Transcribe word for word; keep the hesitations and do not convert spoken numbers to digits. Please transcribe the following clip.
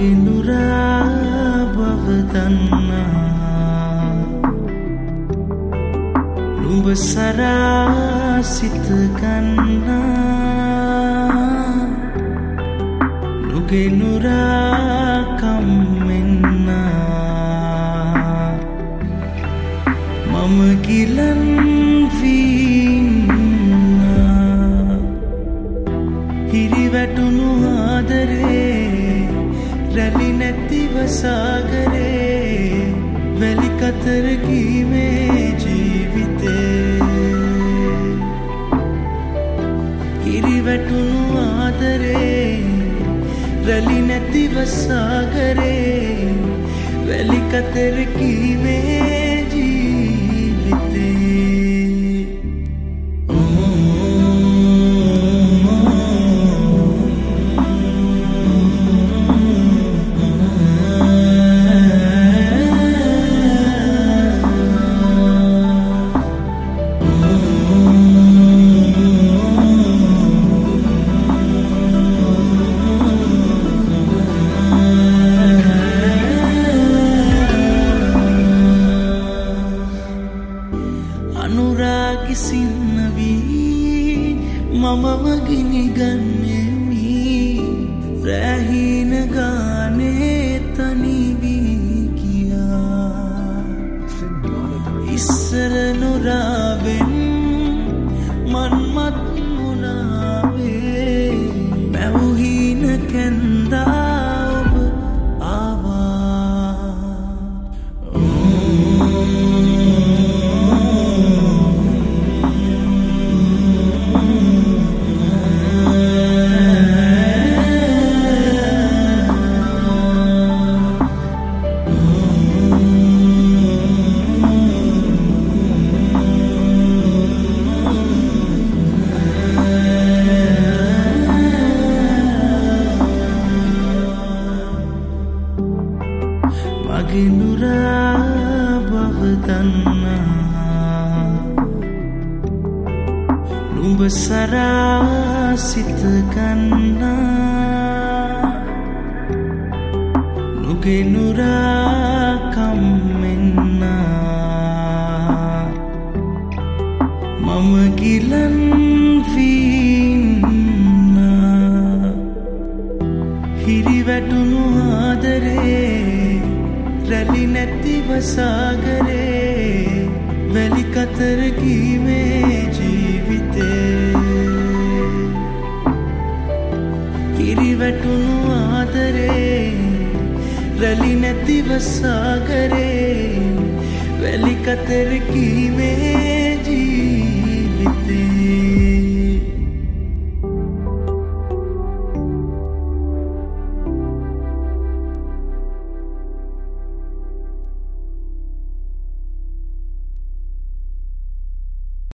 මගේ නුරා බව දන්නා නුඹ සරා සිත ගන්නා නුගේ නුරා කම්මෙන්නා මම ගිලන් වීන්නා හිරිවැටුණු ආදරේ රැලි නැතිව සාගරේ වැලි කතර කීමේ ජීවිතේ හිරිවැටුණු ආදරේ රැලි නැතිව සාගරේ වැලි කතර කීමේ ජීවිතේ අනුරාගි සින්නවී මමව ගිනිගන්නෙමි රැහින ගානේ තනිවී ගියා ඉස්සර නොරාවෙන් මන්මත් මුණාවේ මැවුහින කැන්දා ඔබ ආවා මගේ නුරා බව දන්නා නුඹ සරා සිත ගන්නා නුගේ නුරා කම්මෙන්නා මම ගිලන් වීන්නා හිරිවැටුණු ආදරේ රැලි නැතිව සාගරේ වැලි කතර කීමේ ජීවිතේ හිරිවැටුණු ආදරේ රැලි නැතිව සාගරේ වැලි කතර කීමේ